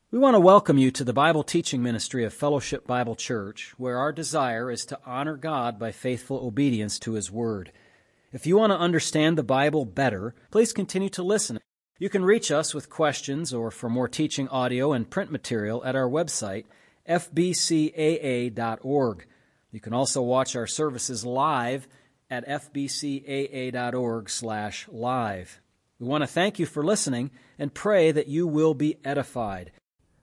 We want to welcome you to the Bible teaching ministry of Fellowship Bible Church, where our desire is to honor God by faithful obedience to His Word. If you want to understand the Bible better, please continue to listen. You can reach us with questions or for more teaching audio and print material at our website, fbcaa.org. You can also watch our services live at fbcaa.org/live. We want to thank you for listening and pray that you will be edified.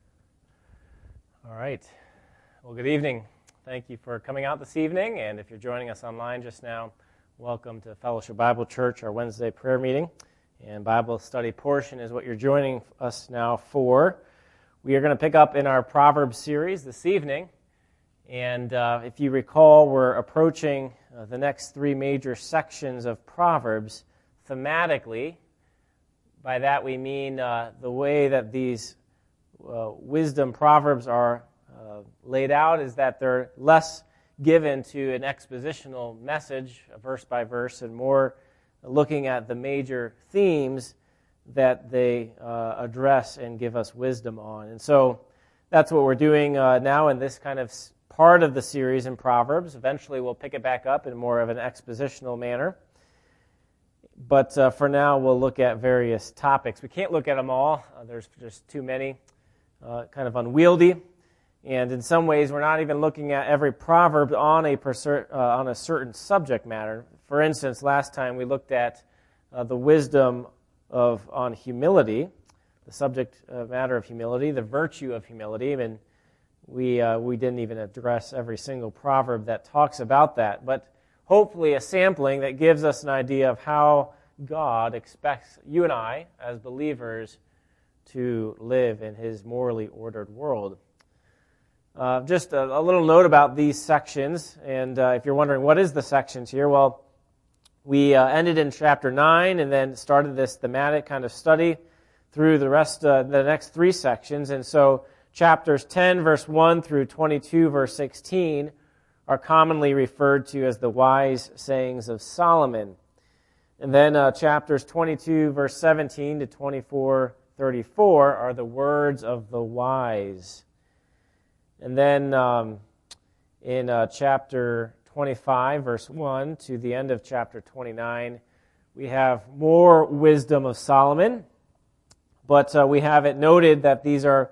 All right. Well, good evening. Thank you for coming out this evening, and if you're joining us online just now, welcome to Fellowship Bible Church, our Wednesday prayer meeting, and Bible study portion is what you're joining us now for. We are going to pick up in our Proverbs series this evening, and if you recall, we're approaching the next three major sections of Proverbs thematically. By that we mean the way that these wisdom proverbs are laid out is that they're less given to an expositional message, verse by verse, and more looking at the major themes that they address and give us wisdom on. And so that's what we're doing now in this kind of part of the series in Proverbs. Eventually we'll pick it back up in more of an expositional manner. But for now, we'll look at various topics. We can't look at them all. There's just too many. Kind of unwieldy, and in some ways we're not even looking at every proverb on a certain subject matter. For instance, last time we looked at the wisdom on humility, the subject matter of humility, the virtue of humility, and we didn't even address every single proverb that talks about that, but hopefully a sampling that gives us an idea of how God expects you and I, as believers, to live in His morally ordered world. Just a little note about these sections, and if you're wondering what is the sections here, well, we ended in chapter 9 and then started this thematic kind of study through the rest of the next three sections, and so chapters 10 verse 1 through 22 verse 16 are commonly referred to as the wise sayings of Solomon. And then chapters 22 verse 17 to 24:34 are the words of the wise. And then in chapter 25, verse 1 to the end of chapter 29, we have more wisdom of Solomon. But we have it noted that these are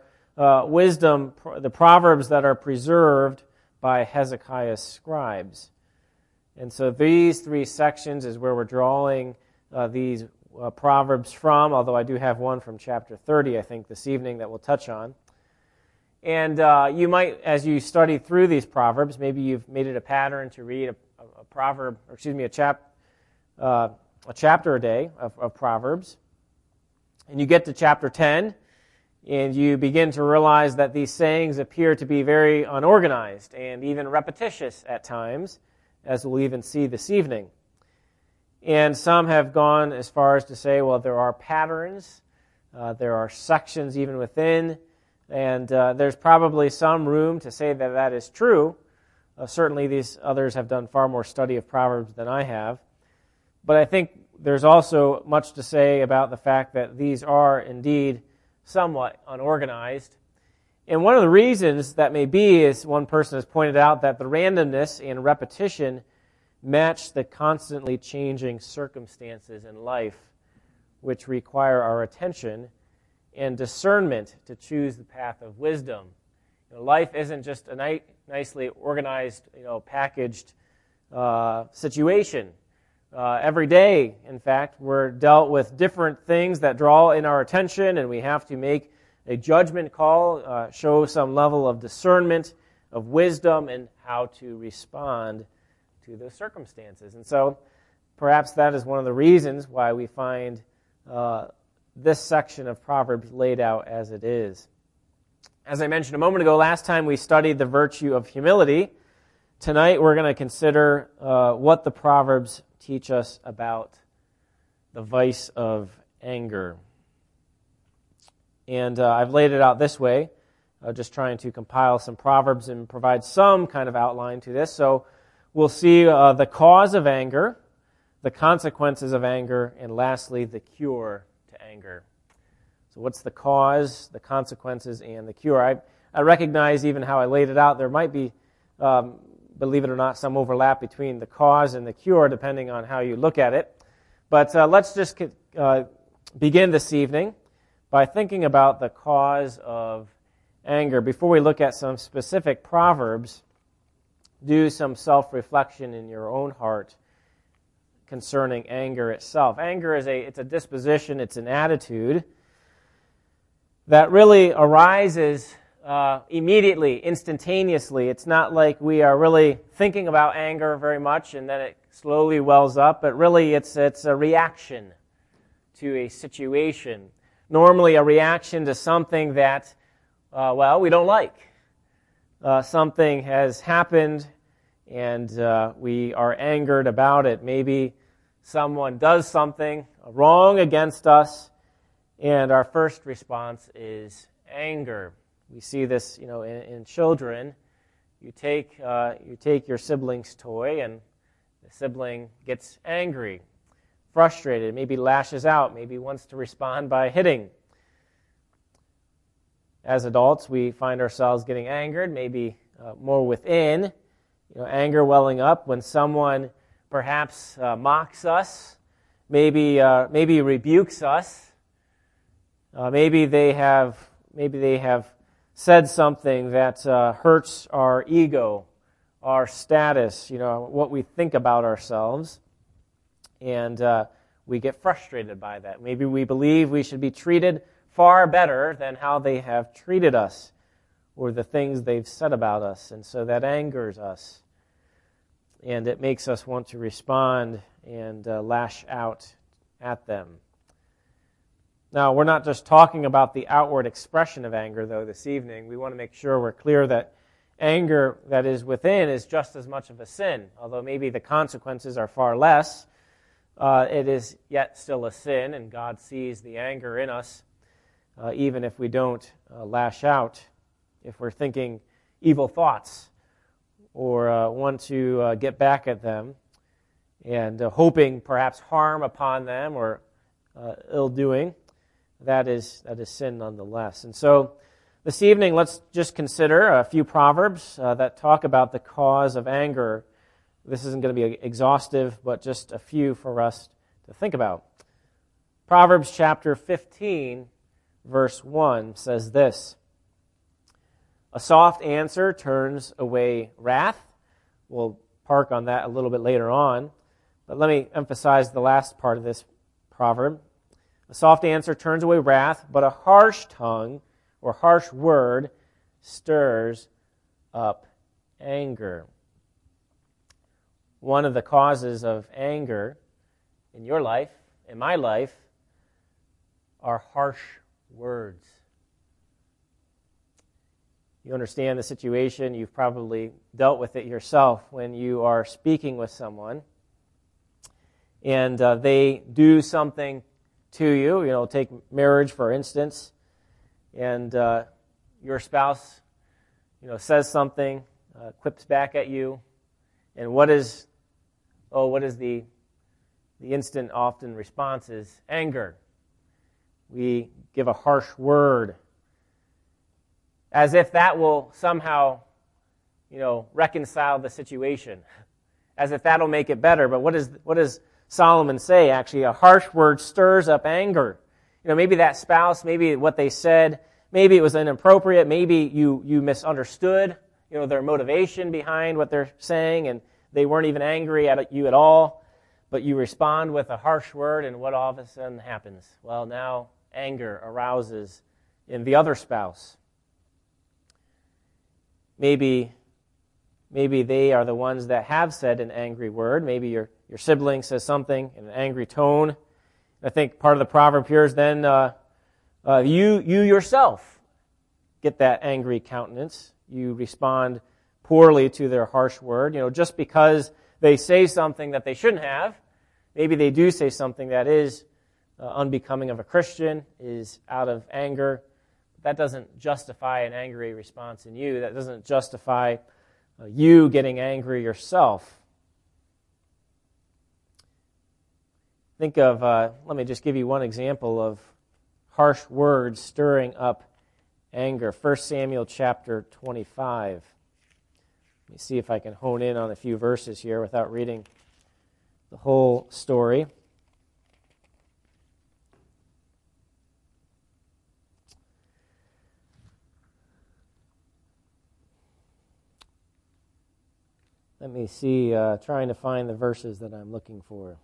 the proverbs that are preserved by Hezekiah's scribes. And so these three sections is where we're drawing these Proverbs from, although I do have one from chapter 30, I think, this evening that we'll touch on. And you might, as you study through these Proverbs, maybe you've made it a pattern to read a chapter a day of Proverbs. And you get to chapter 10, and you begin to realize that these sayings appear to be very unorganized and even repetitious at times, as we'll even see this evening. And some have gone as far as to say, well, there are patterns, there are sections even within, and there's probably some room to say that that is true. Certainly these others have done far more study of Proverbs than I have. But I think there's also much to say about the fact that these are indeed somewhat unorganized. And one of the reasons that may be is one person has pointed out that the randomness and repetition match the constantly changing circumstances in life, which require our attention and discernment to choose the path of wisdom. Life isn't just a nicely organized, packaged situation. Every day, in fact, we're dealt with different things that draw in our attention, and we have to make a judgment call, show some level of discernment, of wisdom, and how to respond to those circumstances. And so perhaps that is one of the reasons why we find this section of Proverbs laid out as it is. As I mentioned a moment ago, last time we studied the virtue of humility. Tonight we're going to consider what the Proverbs teach us about the vice of anger. And I've laid it out this way, just trying to compile some Proverbs and provide some kind of outline to this. So we'll see the cause of anger, the consequences of anger, and lastly, the cure to anger. So what's the cause, the consequences, and the cure? I recognize even how I laid it out, there might be, believe it or not, some overlap between the cause and the cure, depending on how you look at it. But let's just begin this evening by thinking about the cause of anger. Before we look at some specific proverbs, do some self-reflection in your own heart concerning anger itself. Anger is it's a disposition, it's an attitude that really arises immediately, instantaneously. It's not like we are really thinking about anger very much and then it slowly wells up, but really it's a reaction to a situation. Normally a reaction to something that, we don't like. Something has happened and we are angered about it. Maybe someone does something wrong against us, and our first response is anger. We see this, in children. You take your sibling's toy, and the sibling gets angry, frustrated, maybe lashes out, maybe wants to respond by hitting. As adults, we find ourselves getting angered, maybe more within, anger welling up when someone perhaps mocks us, maybe rebukes us, maybe they have said something that hurts our ego, our status, what we think about ourselves, and we get frustrated by that. Maybe we believe we should be treated far better than how they have treated us or the things they've said about us, and so that angers us. And it makes us want to respond and lash out at them. Now, we're not just talking about the outward expression of anger, though, this evening. We want to make sure we're clear that anger that is within is just as much of a sin. Although maybe the consequences are far less, it is yet still a sin, and God sees the anger in us, even if we don't lash out, if we're thinking evil thoughts, or want to get back at them, and hoping perhaps harm upon them or ill-doing. That is sin nonetheless. And so this evening, let's just consider a few proverbs that talk about the cause of anger. This isn't going to be exhaustive, but just a few for us to think about. Proverbs chapter 15, verse 1 says this: "A soft answer turns away wrath." We'll park on that a little bit later on, but let me emphasize the last part of this proverb. "A soft answer turns away wrath, but a harsh tongue or harsh word stirs up anger." One of the causes of anger in your life, in my life, are harsh words. You understand the situation. You've probably dealt with it yourself when you are speaking with someone and they do something to you. Take marriage, for instance, and your spouse, says something, quips back at you, and what is the instant often response is anger. We give a harsh word, as if that will somehow, reconcile the situation, as if that'll make it better. But what does Solomon say? Actually, a harsh word stirs up anger. Maybe that spouse, maybe what they said, maybe it was inappropriate, maybe you misunderstood, their motivation behind what they're saying, and they weren't even angry at you at all, but you respond with a harsh word, and what all of a sudden happens? Well, now anger arouses in the other spouse. Maybe they are the ones that have said an angry word. Maybe your sibling says something in an angry tone. I think part of the proverb here is then you yourself get that angry countenance. You respond poorly to their harsh word. Just because they say something that they shouldn't have, maybe they do say something that is unbecoming of a Christian, is out of anger. That doesn't justify an angry response in you. That doesn't justify you getting angry yourself. Think of, let me just give you one example of harsh words stirring up anger. 1 Samuel chapter 25. Let me see if I can hone in on a few verses here without reading the whole story. Let me see, trying to find the verses that I'm looking for.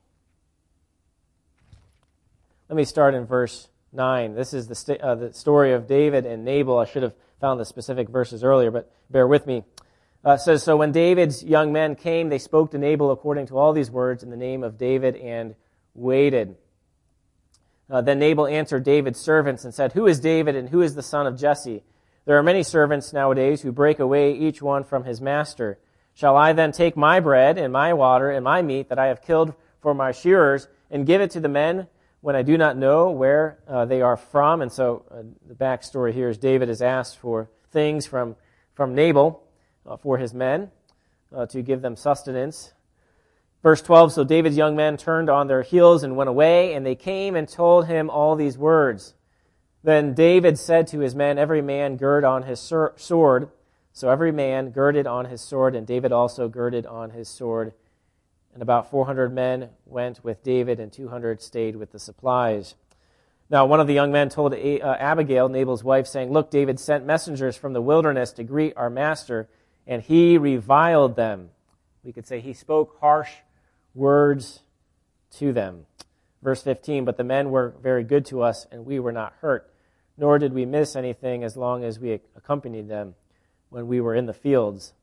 Let me start in verse 9. This is the story of David and Nabal. I should have found the specific verses earlier, but bear with me. It says, "So when David's young men came, they spoke to Nabal according to all these words in the name of David and waited. Then Nabal answered David's servants and said, 'Who is David and who is the son of Jesse? There are many servants nowadays who break away each one from his master. Shall I then take my bread and my water and my meat that I have killed for my shearers and give it to the men when I do not know where they are from?'" And so the backstory here is David is asked for things from Nabal for his men to give them sustenance. Verse 12, "So David's young men turned on their heels and went away, and they came and told him all these words. Then David said to his men, 'Every man gird on his sword.' So every man girded on his sword, and David also girded on his sword. And about 400 men went with David, and 200 stayed with the supplies. Now one of the young men told Abigail, Nabal's wife, saying, 'Look, David sent messengers from the wilderness to greet our master, and he reviled them.'" We could say he spoke harsh words to them. Verse 15, "But the men were very good to us, and we were not hurt, nor did we miss anything as long as we accompanied them when we were in the fields."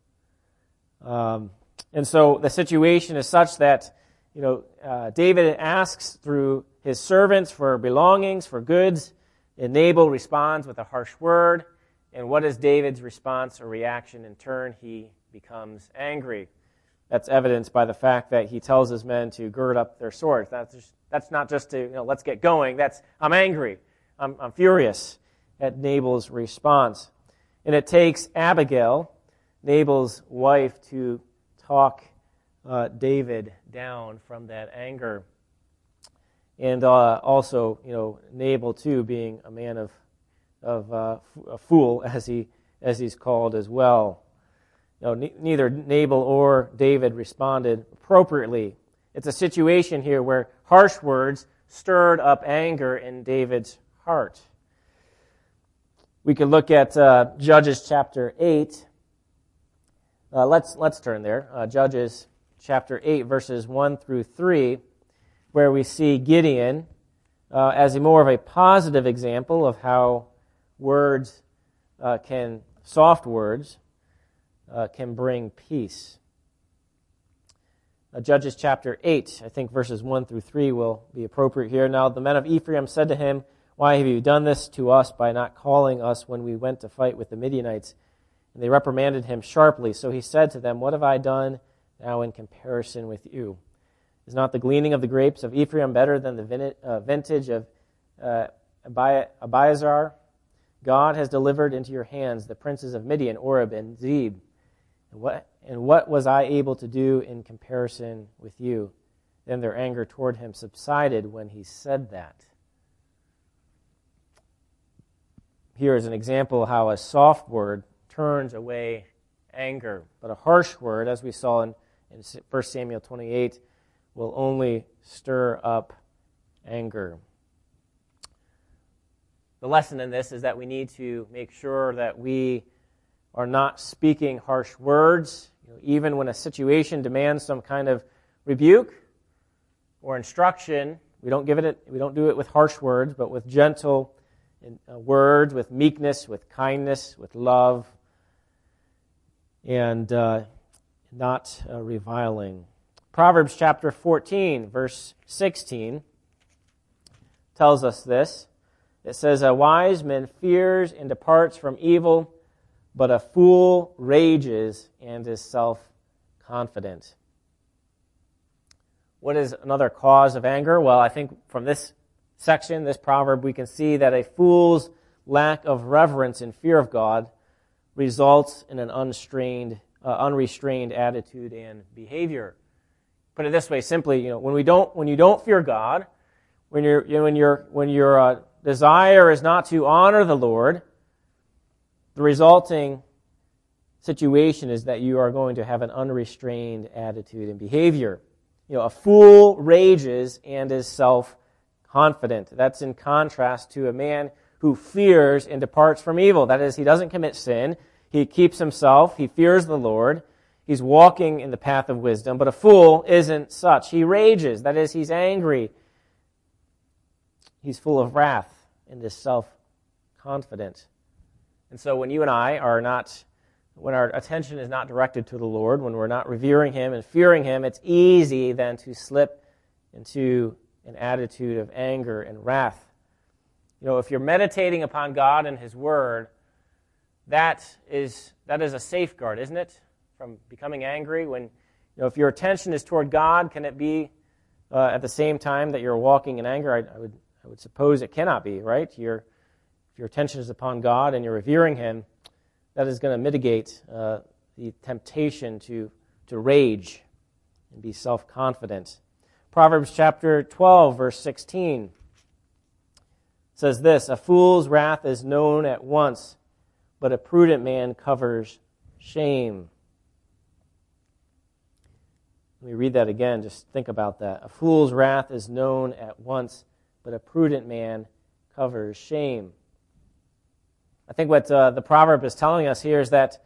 And so the situation is such that, David asks through his servants for belongings, for goods, and Nabal responds with a harsh word. And what is David's response or reaction? In turn, he becomes angry. That's evidenced by the fact that he tells his men to gird up their swords. That's not just to, let's get going. That's, I'm angry. I'm furious at Nabal's response. And it takes Abigail, Nabal's wife, to talk David down from that anger. And also, Nabal too, being a man of a fool, as he's called as well. Neither Nabal or David responded appropriately. It's a situation here where harsh words stirred up anger in David's heart. We could look at Judges chapter 8. Let's turn there. Judges chapter 8, verses 1 through 3, where we see Gideon as a more of a positive example of how soft words can bring peace. Judges chapter 8, I think verses 1 through 3 will be appropriate here. "Now the men of Ephraim said to him, 'Why have you done this to us by not calling us when we went to fight with the Midianites?' And they reprimanded him sharply. So he said to them, 'What have I done now in comparison with you? Is not the gleaning of the grapes of Ephraim better than the vintage of Abiezar? God has delivered into your hands the princes of Midian, Oreb, and Zeb. And what was I able to do in comparison with you?' Then their anger toward him subsided when he said that." Here is an example of how a soft word turns away anger. But a harsh word, as we saw in 1 Samuel 28, will only stir up anger. The lesson in this is that we need to make sure that we are not speaking harsh words, even when a situation demands some kind of rebuke or instruction. We don't do it with harsh words, but with gentle words, with meekness, with kindness, with love, and not reviling. Proverbs chapter 14, verse 16 tells us this. It says, "A wise man fears and departs from evil, but a fool rages and is self-confident." What is another cause of anger? Well, I think from this section, this proverb, we can see that a fool's lack of reverence and fear of God results in an unrestrained attitude and behavior. Put it this way, simply, when you don't fear God, when you're desire is not to honor the Lord, the resulting situation is that you are going to have an unrestrained attitude and behavior. A fool rages and is self-confident. That's in contrast to a man who fears and departs from evil. That is, he doesn't commit sin. He keeps himself. He fears the Lord. He's walking in the path of wisdom. But a fool isn't such. He rages. That is, he's angry. He's full of wrath and is self-confident. And so when you and I are not, when our attention is not directed to the Lord, when we're not revering Him and fearing Him, it's easy then to slip into an attitude of anger and wrath. If you're meditating upon God and His Word, that is a safeguard, isn't it, from becoming angry? When if your attention is toward God, can it be at the same time that you're walking in anger? I would suppose it cannot be, right? If your attention is upon God and you're revering Him, that is going to mitigate the temptation to rage and be self-confident. Proverbs chapter 12, verse 16 says this, "A fool's wrath is known at once, but a prudent man covers shame." Let me read that again. Just think about that. "A fool's wrath is known at once, but a prudent man covers shame." I think what the proverb is telling us here is that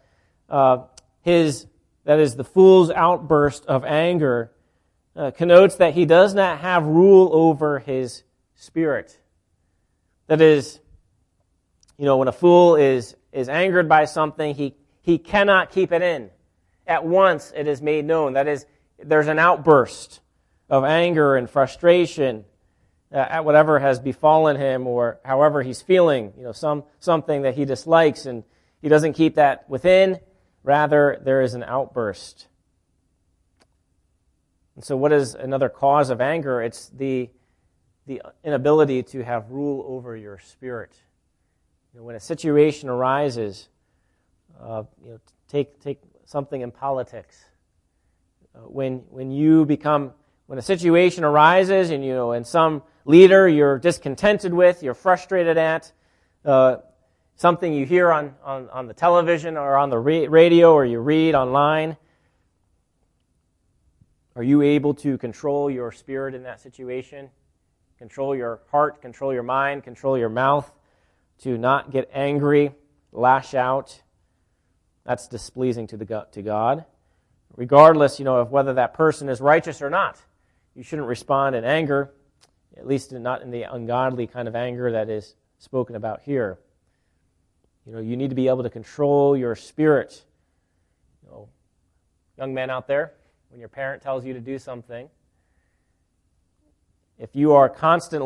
the fool's outburst of anger connotes that he does not have rule over his spirit. That is, when a fool is angered by something, he cannot keep it in. At once it is made known. That is, there's an outburst of anger and frustration at whatever has befallen him or however he's feeling, something that he dislikes, and he doesn't keep that within. Rather, there is an outburst. And so what is another cause of anger? It's the inability to have rule over your spirit. When a situation arises, take something in politics. When a situation arises and some leader you're discontented with, you're frustrated at, something you hear on the television or on the radio or you read online, are you able to control your spirit in that situation? Control your heart, control your mind, control your mouth to not get angry, lash out? That's displeasing to God. Regardless, of whether that person is righteous or not, you shouldn't respond in anger, at least not in the ungodly kind of anger that is spoken about here. You need to be able to control your spirit. Young men out there, when your parent tells you to do something, if your constant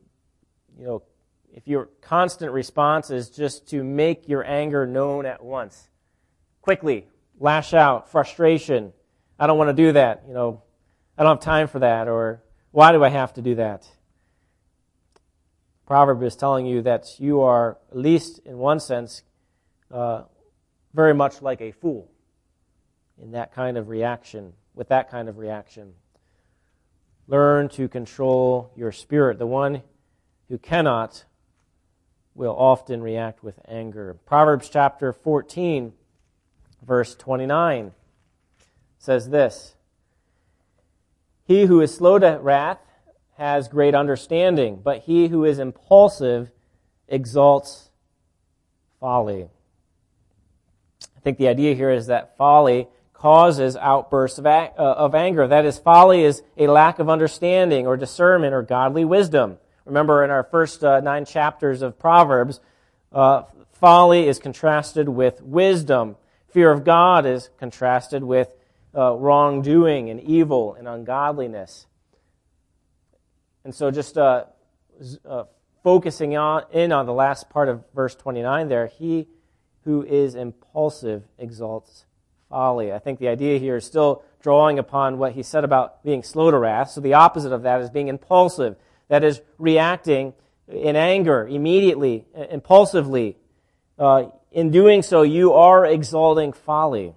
response is just to make your anger known at once, quickly, lash out, frustration, I don't want to do that, I don't have time for that, or why do I have to do that? Proverb is telling you that you are, at least in one sense, very much like a fool in that kind of reaction, with that kind of reaction. Learn to control your spirit. The one who cannot will often react with anger. Proverbs chapter 14, verse 29 says this, "He who is slow to wrath has great understanding, but he who is impulsive exalts folly." I think the idea here is that folly causes outbursts of anger. That is, folly is a lack of understanding or discernment or godly wisdom. Remember, in our first 9 chapters of Proverbs, folly is contrasted with wisdom. Fear of God is contrasted with wrongdoing and evil and ungodliness. And so just focusing in on the last part of verse 29 there, he who is impulsive exalts folly. I think the idea here is still drawing upon what he said about being slow to wrath. So the opposite of that is being impulsive. That is reacting in anger, immediately, impulsively. In doing so, you are exalting folly,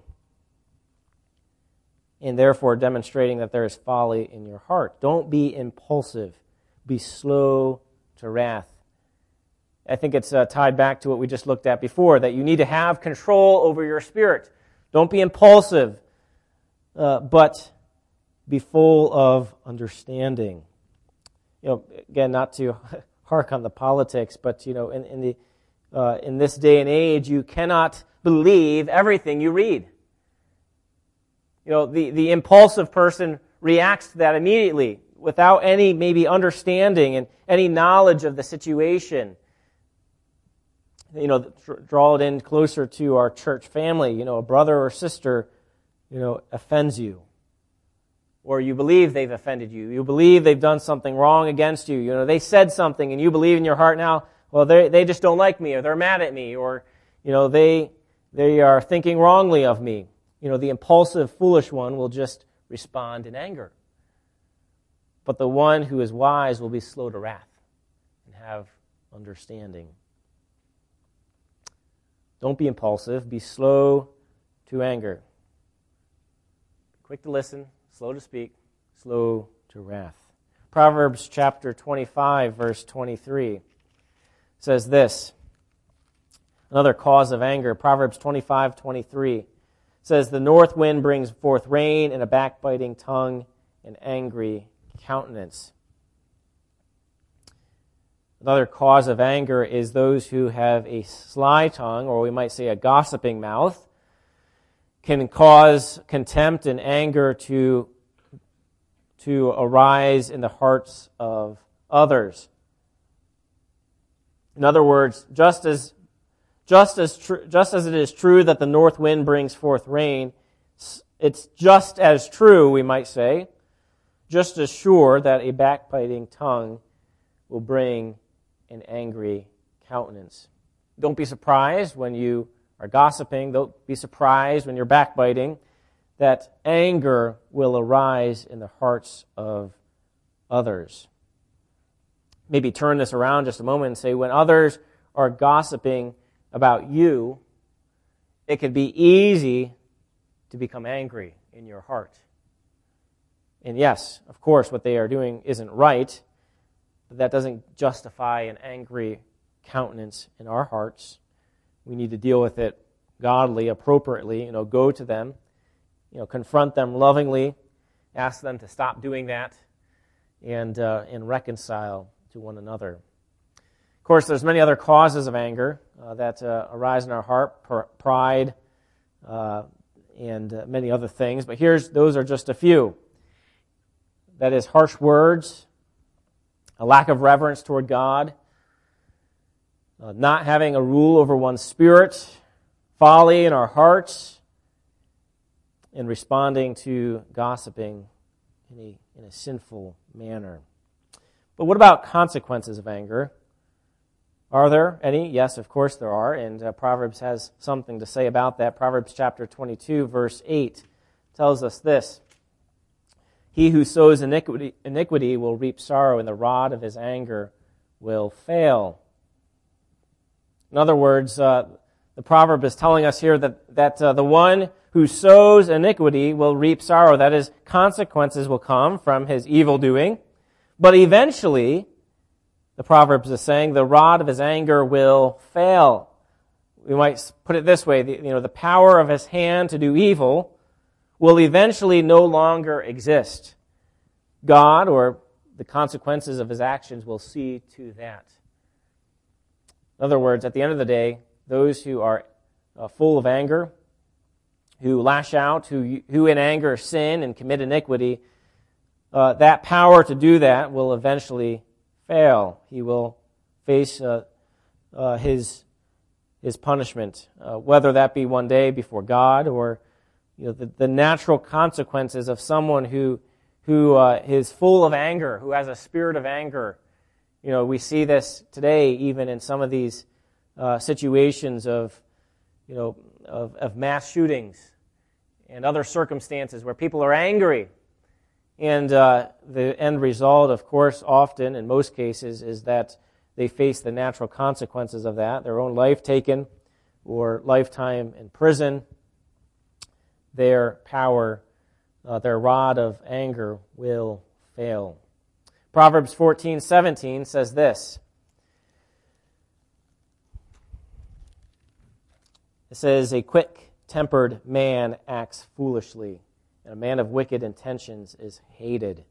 and therefore demonstrating that there is folly in your heart. Don't be impulsive. Be slow to wrath. I think it's tied back to what we just looked at before, that you need to have control over your spirit. Don't be impulsive, but be full of understanding. Again, not to hark on the politics, but in this day and age, you cannot believe everything you read. The impulsive person reacts to that immediately without any maybe understanding and any knowledge of the situation. Draw it in closer to our church family. A brother or sister, offends you. Or you believe they've offended you. You believe they've done something wrong against you. They said something and you believe in your heart now, well, they just don't like me, or they're mad at me, or, they are thinking wrongly of me. The impulsive, foolish one will just respond in anger. But the one who is wise will be slow to wrath and have understanding. Don't be impulsive. Be slow to anger. Quick to listen, slow to speak, slow to wrath. Proverbs chapter 25, verse 23 says this. Another cause of anger. Proverbs 25:23 says, "The north wind brings forth rain, and a backbiting tongue, and angry countenance." Another cause of anger is those who have a sly tongue, or we might say a gossiping mouth, can cause contempt and anger to arise in the hearts of others. In other words, just as it is true that the north wind brings forth rain, it's just as true, we might say, just as sure that a backbiting tongue will bring an angry countenance. Don't be surprised when you are gossiping. Don't be surprised when you're backbiting, that anger will arise in the hearts of others. Maybe turn this around just a moment and say, when others are gossiping about you, it could be easy to become angry in your heart. And yes, of course, what they are doing isn't right, but that doesn't justify an angry countenance in our hearts. We need to deal with it godly, appropriately. Go to them, confront them lovingly, ask them to stop doing that, and reconcile to one another. Of course, there's many other causes of anger that arise in our heart, pride, and many other things. But those are just a few. That is harsh words, a lack of reverence toward God, not having a rule over one's spirit, folly in our hearts, and responding to gossiping in a sinful manner. But what about consequences of anger? Are there any? Yes, of course there are, and Proverbs has something to say about that. Proverbs chapter 22, verse 8 tells us this: "He who sows iniquity will reap sorrow, and the rod of his anger will fail." In other words, the proverb is telling us here that the one who sows iniquity will reap sorrow. That is, consequences will come from his evil doing. But eventually, the Proverbs is saying, the rod of his anger will fail. We might put it this way, the power of his hand to do evil will eventually no longer exist. God, or the consequences of his actions, will see to that. In other words, at the end of the day, those who are full of anger, who lash out, who in anger sin and commit iniquity, that power to do that will eventually fail. He will face his punishment, whether that be one day before God, or the natural consequences of someone who is full of anger, who has a spirit of anger. We see this today even in some of these situations of mass shootings and other circumstances where people are angry. And the end result, of course, often, in most cases, is that they face the natural consequences of that, their own life taken or lifetime in prison. Their power, their rod of anger will fail. Proverbs 14:17 says this: It says, a quick-tempered man acts foolishly, and a man of wicked intentions is hated.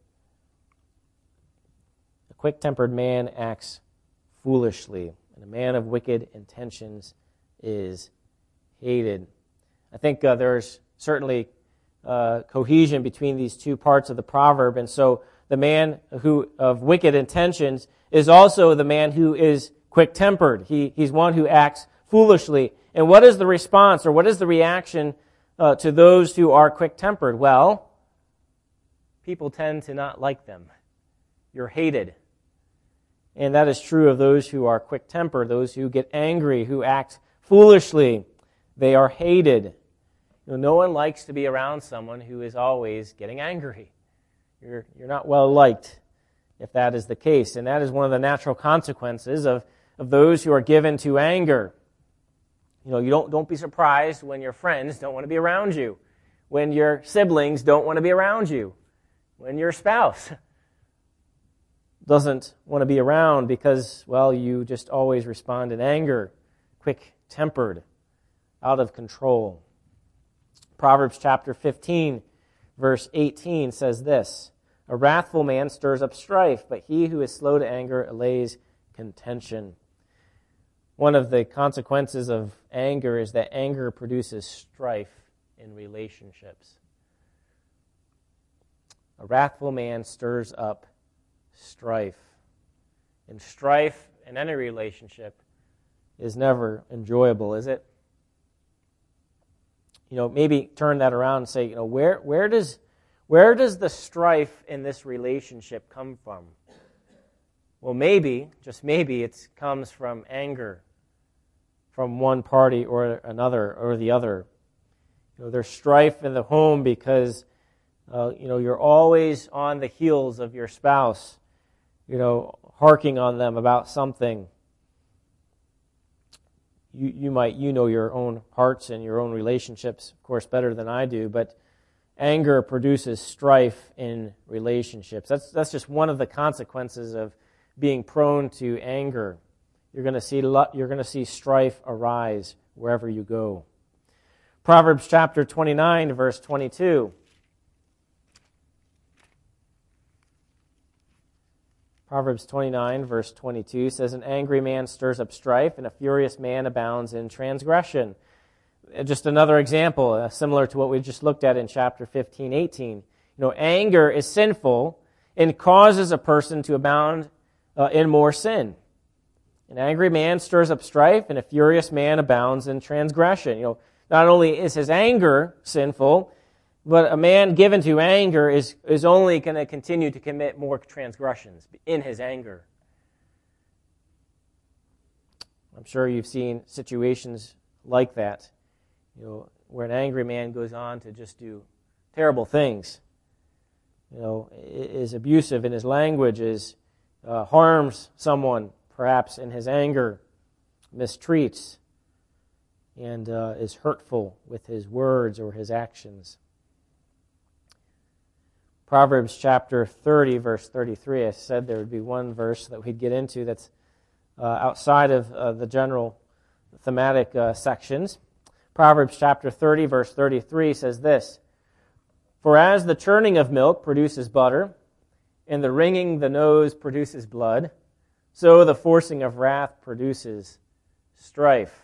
A quick-tempered man acts foolishly, and a man of wicked intentions is hated. I think there's certainly cohesion between these two parts of the proverb, and so the man who of wicked intentions is also the man who is quick-tempered. He's one who acts foolishly. And what is the response, or what is the reaction to those who are quick-tempered? Well, people tend to not like them. You're hated. And that is true of those who are quick-tempered, those who get angry, who act foolishly. They are hated. No one likes to be around someone who is always getting angry. You're not well liked if that is the case. And that is one of the natural consequences of those who are given to anger. You don't be surprised when your friends don't want to be around you, when your siblings don't want to be around you, when your spouse doesn't want to be around because, well, you just always respond in anger, quick-tempered, out of control. Proverbs chapter 15, verse 18 says this, a wrathful man stirs up strife, but he who is slow to anger allays contention. One of the consequences of anger is that anger produces strife in relationships. A wrathful man stirs up strife. And strife in any relationship is never enjoyable, is it? Maybe turn that around and say, where does the strife in this relationship come from? Well, maybe, just maybe, it comes from anger from one party or another or the other. There's strife in the home because, you're always on the heels of your spouse, harking on them about something. You might know your own hearts and your own relationships, of course, better than I do, but anger produces strife in relationships. That's just one of the consequences of being prone to anger. You're going to see strife arise wherever you go. Proverbs chapter 29, verse 22. Proverbs 29, verse 22 says, an angry man stirs up strife, and a furious man abounds in transgression. Just another example, similar to what we just looked at in chapter 15, 18. Anger is sinful and causes a person to abound in more sin. An angry man stirs up strife, and a furious man abounds in transgression. Not only is his anger sinful, but a man given to anger is only going to continue to commit more transgressions in his anger. I'm sure you've seen situations like that, where an angry man goes on to just do terrible things. Is abusive in his language, harms someone, perhaps in his anger, mistreats, and is hurtful with his words or his actions. Proverbs chapter 30, verse 33, I said there would be one verse that we'd get into that's outside of the general thematic sections. Proverbs chapter 30, verse 33 says this, for as the churning of milk produces butter, and the wringing the nose produces blood, so the forcing of wrath produces strife.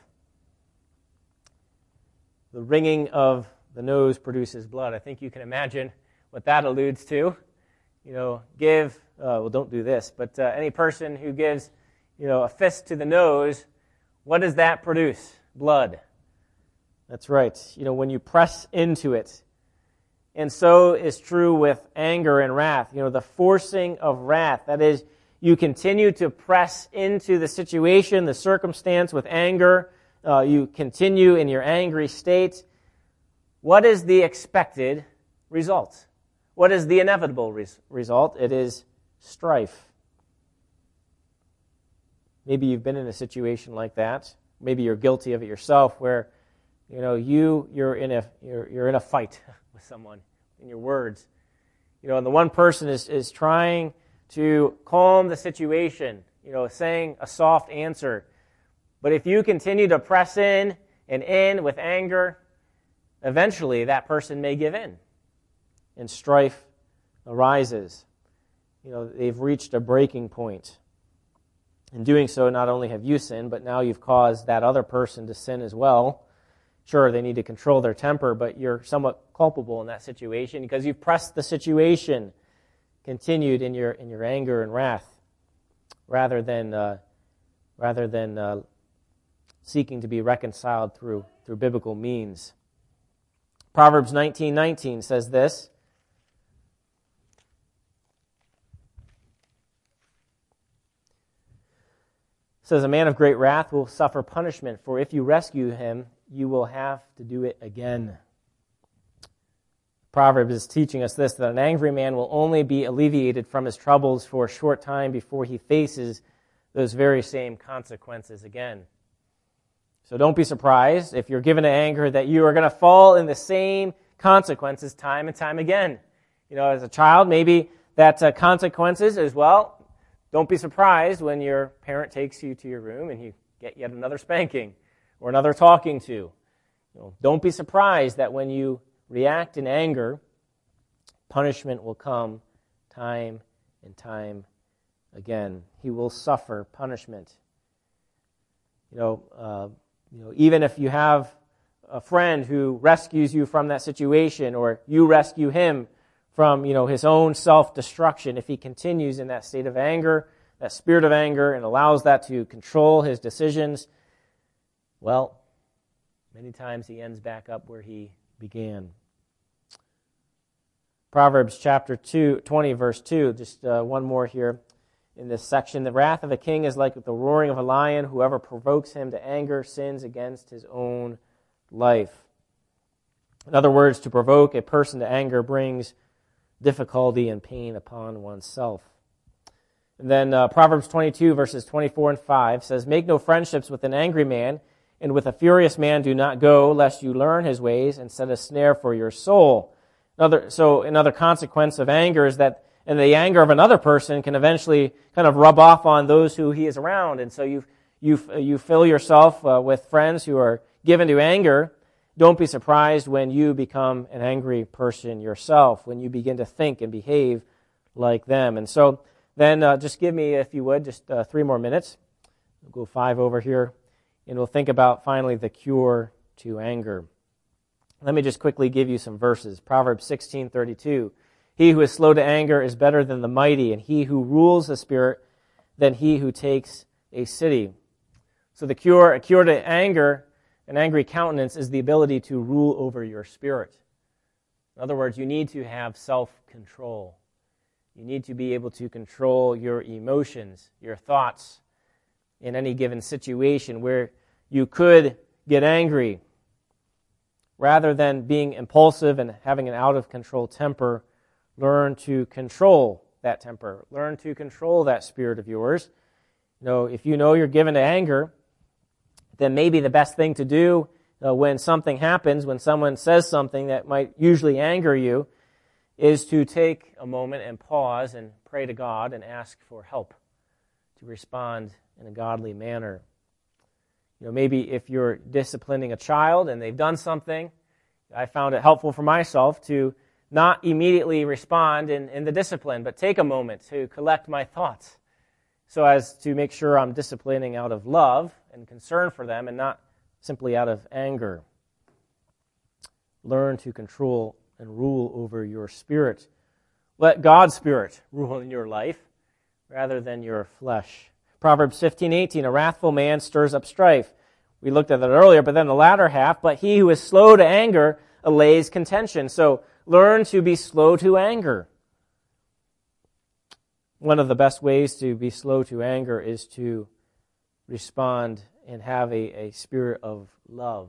The wringing of the nose produces blood. I think you can imagine what that alludes to. Don't do this, but any person who gives, a fist to the nose, what does that produce? Blood. That's right. When you press into it. And so is true with anger and wrath. The forcing of wrath. That is, you continue to press into the situation, the circumstance with anger. You continue in your angry state. What is the expected result? What is the inevitable result? It is strife. Maybe you've been in a situation like that. Maybe you're guilty of it yourself, where you're in a fight with someone in your words. And the one person is trying to calm the situation, saying a soft answer. But if you continue to press in in with anger, eventually that person may give in, and strife arises. They've reached a breaking point. In doing so, not only have you sinned, but now you've caused that other person to sin as well. Sure, they need to control their temper, but you're somewhat culpable in that situation because you've pressed the situation, continued in your anger and wrath, rather than seeking to be reconciled through biblical means. Proverbs 19:19 says this. It says, "A man of great wrath will suffer punishment, for if you rescue him, you will have to do it again." Proverbs is teaching us this, that an angry man will only be alleviated from his troubles for a short time before he faces those very same consequences again. So don't be surprised if you're given to anger that you are going to fall in the same consequences time and time again. As a child, maybe that consequences as well. Don't be surprised when your parent takes you to your room and you get yet another spanking or another talking to. Don't be surprised that when you react in anger, punishment will come time and time again. He will suffer punishment. Even if you have a friend who rescues you from that situation, or you rescue him from, his own self-destruction, if he continues in that state of anger, that spirit of anger, and allows that to control his decisions, well, many times he ends back up where he began. Proverbs chapter 20, verse 2, just one more here in this section. "The wrath of a king is like the roaring of a lion. Whoever provokes him to anger sins against his own life." In other words, to provoke a person to anger brings difficulty and pain upon oneself. And then Proverbs 22, verses 24 and 5 says, "Make no friendships with an angry man, and with a furious man do not go, lest you learn his ways and set a snare for your soul." Another consequence of anger is that, and the anger of another person can eventually kind of rub off on those who he is around. And so you fill yourself with friends who are given to anger. Don't be surprised when you become an angry person yourself, when you begin to think and behave like them. And so then just give me, if you would, just 3 more minutes. We'll go 5 over here, and we'll think about finally the cure to anger. Let me just quickly give you some verses. Proverbs 16:32. "He who is slow to anger is better than the mighty, and he who rules the spirit than he who takes a city." So a cure to anger, an angry countenance, is the ability to rule over your spirit. In other words, you need to have self-control. You need to be able to control your emotions, your thoughts in any given situation where you could get angry. Rather than being impulsive and having an out-of-control temper, learn to control that temper. Learn to control that spirit of yours. If you know you're given to anger, then maybe the best thing to do when something happens, when someone says something that might usually anger you, is to take a moment and pause and pray to God and ask for help to respond in a godly manner. Maybe if you're disciplining a child and they've done something, I found it helpful for myself to not immediately respond in the discipline, but take a moment to collect my thoughts so as to make sure I'm disciplining out of love and concern for them and not simply out of anger. Learn to control and rule over your spirit. Let God's Spirit rule in your life rather than your flesh. Proverbs 15:18, "A wrathful man stirs up strife." We looked at that earlier, but then the latter half, "But he who is slow to anger allays contention." So learn to be slow to anger. One of the best ways to be slow to anger is to respond and have a spirit of love.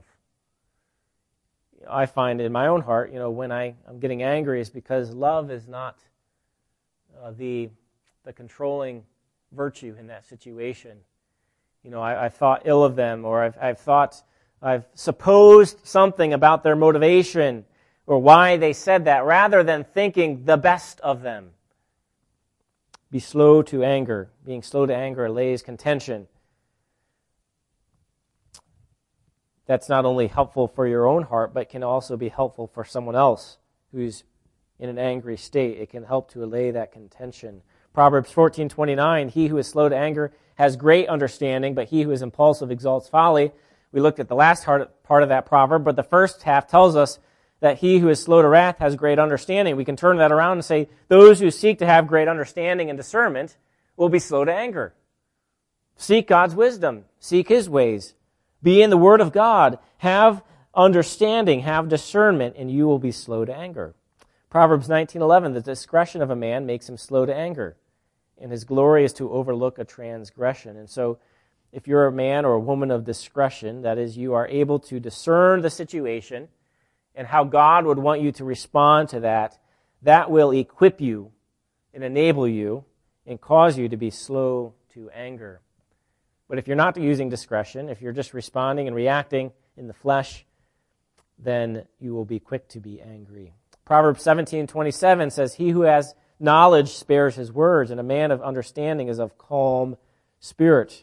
I find in my own heart, when I'm getting angry, is because love is not the controlling virtue in that situation. I've thought ill of them, or I've supposed something about their motivation or why they said that, rather than thinking the best of them. Be slow to anger. Being slow to anger allays contention. that's not only helpful for your own heart, but can also be helpful for someone else who's in an angry state. It can help to allay that contention. Proverbs 14:29, he who is slow to anger has great understanding, but he who is impulsive exalts folly. We looked at the last part of that proverb, but the first half tells us that he who is slow to wrath has great understanding. We can turn that around and say, those who seek to have great understanding and discernment will be slow to anger. Seek God's wisdom. Seek His ways. Be in the Word of God. Have understanding. Have discernment, and you will be slow to anger. Proverbs 19:11, the discretion of a man makes him slow to anger, and his glory is to overlook a transgression. And so, if you're a man or a woman of discretion, that is, you are able to discern the situation and how God would want you to respond to that, that will equip you and enable you and cause you to be slow to anger. But if you're not using discretion, if you're just responding and reacting in the flesh, then you will be quick to be angry. Proverbs 17:27 says, he who has knowledge spares his words, and a man of understanding is of calm spirit.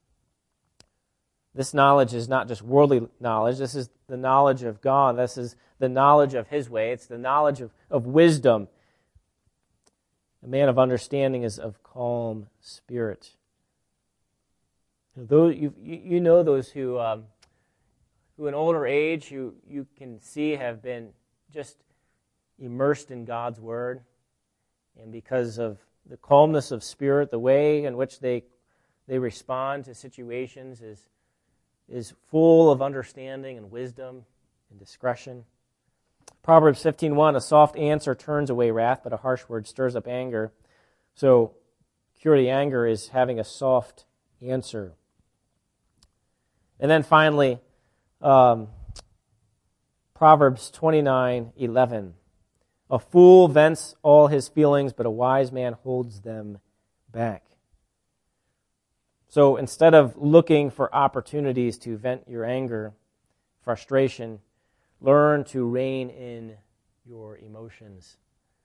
This knowledge is not just worldly knowledge. This is the knowledge of God. This is the knowledge of His way. It's the knowledge of wisdom. A man of understanding is of calm spirit. Though you know those who in older age, you can see have been just immersed in God's Word, and because of the calmness of spirit, the way in which they respond to situations is full of understanding and wisdom and discretion. Proverbs 15:1, a soft answer turns away wrath, but a harsh word stirs up anger. So, cure the anger is having a soft answer. And then finally, Proverbs 29:11, a fool vents all his feelings, but a wise man holds them back. So instead of looking for opportunities to vent your anger, frustration, learn to rein in your emotions.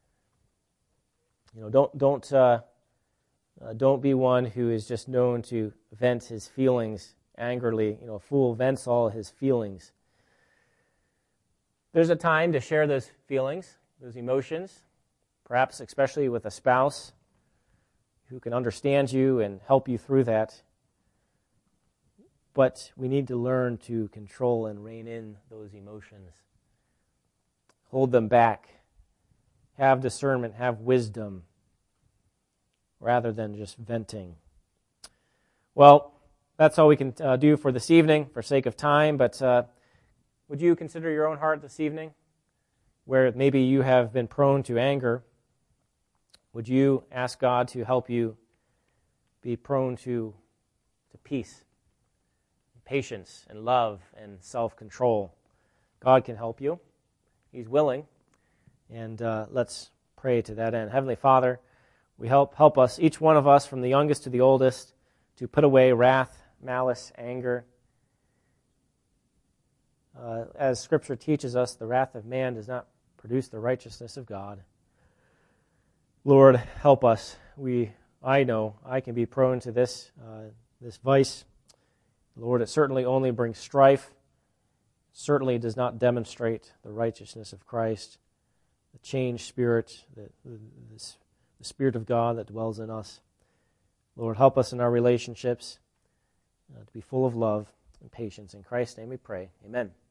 Don't be one who is just known to vent his feelings angrily. A fool vents all his feelings. There's a time to share those feelings, those emotions, perhaps especially with a spouse who can understand you and help you through that. But we need to learn to control and rein in those emotions. Hold them back. Have discernment, have wisdom, rather than just venting. Well, that's all we can do for this evening, for sake of time. But would you consider your own heart this evening, where maybe you have been prone to anger? Would you ask God to help you be prone to peace, patience, and love, and self-control? God can help you. He's willing. And let's pray to that end. Heavenly Father, we help us, each one of us, from the youngest to the oldest, to put away wrath, malice, anger. As Scripture teaches us, the wrath of man does not produce the righteousness of God. Lord, help us. I know I can be prone to this vice. Lord, it certainly only brings strife. Certainly does not demonstrate the righteousness of Christ, the changed spirit, the Spirit of God that dwells in us. Lord, help us in our relationships to be full of love and patience. In Christ's name we pray. Amen.